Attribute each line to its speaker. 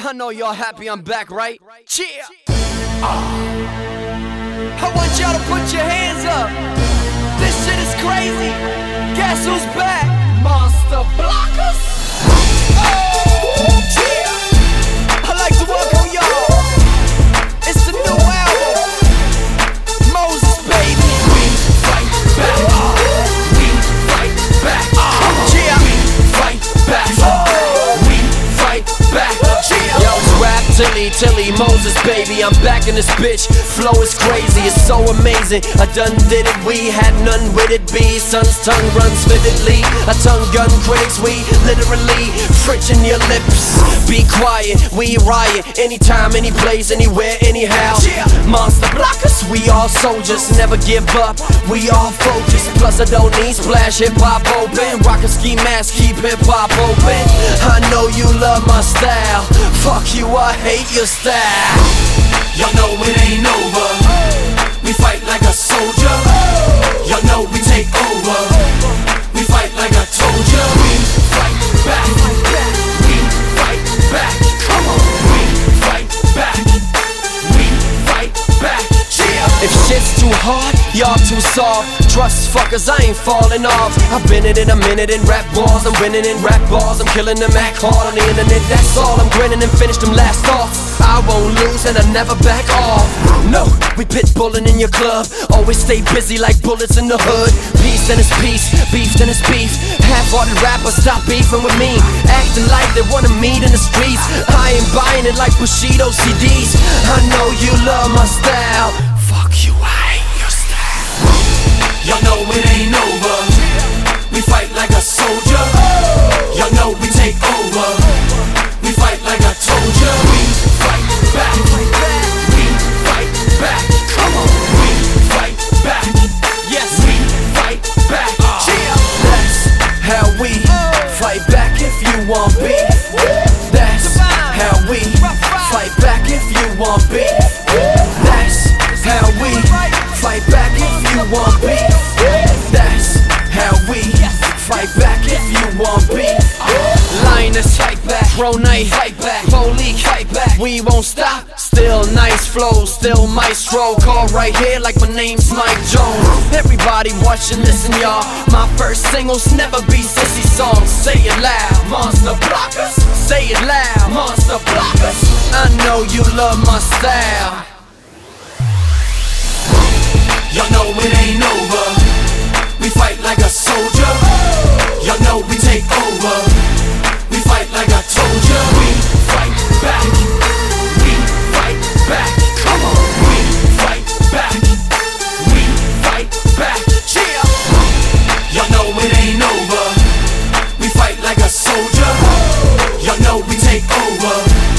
Speaker 1: I know y'all happy I'm back, right? Cheer! I want y'all to put your hands up. This shit is crazy. Guess who's back? Monster Blockers. Cheer! I'd like to welcome y'all. It's the new album, Moses, baby.
Speaker 2: We fight back. We fight back.
Speaker 1: Cheer!
Speaker 2: We fight back. We fight back.
Speaker 1: Yo, it's Rap Tilly, Moses, baby, I'm back in this bitch. Flow is crazy, it's so amazing. I done did it, we had none with it. B, son's tongue runs vividly. I tongue gun critics, we literally friction your lips. Be quiet, we riot. Anytime, any place, anywhere, anyhow. Monster Blockers, we all soldiers. Never give up, we all focused. Plus I don't need splash, hip-hop open. Rock a ski mask, keep hip-hop open. I know you love my style. Fuck you, I hate your style.
Speaker 2: Y'all know it ain't over. We fight like a soldier. Y'all know we take over. We fight like I told ya. We fight back. We fight back. Come on. We fight back. We fight back.
Speaker 1: If shit's too hard, y'all too soft. Trust fuckers, I ain't falling off. I've been in it a minute in rap wars. I'm winning in rap bars. I'm killing them act hard on the internet. That's all. I'm grinning and finish them last off. I won't lose and I never back off. No, we pit bullin' in your club. Always stay busy like bullets in the hood. Peace then it's peace, beef then it's beef. Half-hearted rappers stop beefing with me. Acting like they wanna meet in the streets. I ain't buying it like Bushido CDs. I know you love my style. Fuck you, I hate your style.
Speaker 2: Y'all know it ain't over. We fight like a soldier. Y'all know we take over. We fight like I told ya. We fight back. We fight back. Come on. We fight back.
Speaker 1: Yes,
Speaker 2: we fight back.
Speaker 1: that's how we fight back if you want beef. That's how we fight back if you want beef. That's how we fight back if you want beef. That's how we fight back if you want beef. Lioness, fight back. Pro Knight, fight back. Police, fight back. We won't stop. Still nice flow, still maestro. Call right here like my name's Mike Jones. Everybody watching, listen y'all. My first singles never be sissy songs. Say it loud, Monster Blockers. Say it loud, Monster Blockers. I know you love my style.
Speaker 2: Y'all know it ain't over. We fight like a soldier. Y'all know we take over. We fight like I told ya. We fight back. We fight back. Come on. We fight back. We fight back. Y'all know it ain't over. We fight like a soldier. Y'all know we take over.